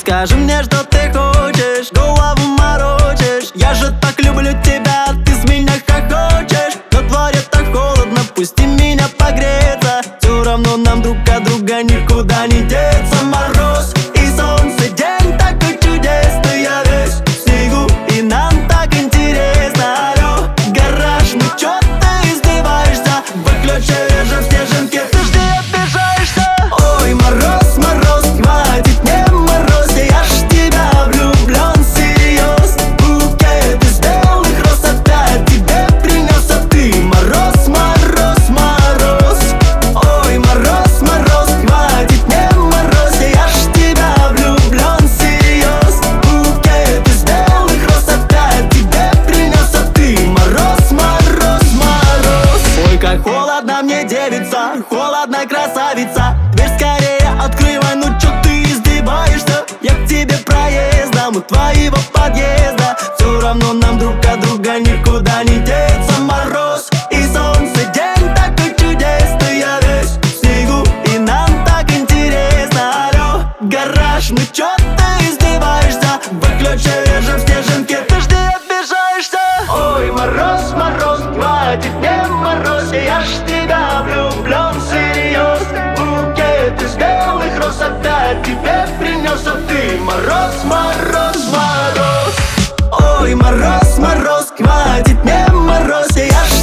Скажи мне, что ты хочешь, голову морочишь. Я же так люблю тебя, ты с меня хохочешь. Но дворе так холодно, пусти меня погреться. Все равно нам друг от друга никуда не деться. Мороз и солнце, день такой чудесный. Я весь в снегу, и нам так интересно. Алло, гараж, ну чё ты издеваешься? Выключи же в снежинке, ты ж не обижаешься. Ой, мороз, мороз, хватит мне мороз. Я ж в тебя влюблен всерьез. Букет из белых роз опять тебе принес, а ты мороз, мороз, мороз. Ой, мороз, мороз, хватит мне мороз. Я ж в тебя влюблен всерьез. Букет из белых роз опять тебе принес, а ты мороз, мороз, мороз. Ой, как холодно мне, девица, холодно, красавица. Дверь скорее открывай, ну чё ты издеваешься? Я к тебе проездом у твоего подъезда. Все равно нам друг от друга никуда не деться. Мороз и солнце, день такой чудесный. Я весь в снегу, и нам так интересно. Алло, гараж, ну чё ты издеваешься? Выключи же в снежинке, ты ж не обижаешься. Ой, мороз, мороз, хватит мне мороз. Я ж в тебя влюблен всерьез. Букет из белых роз опять тебе принес, а ты мороз, мороз, мороз. Ой, мороз, мороз, хватит мне мороз. Я ж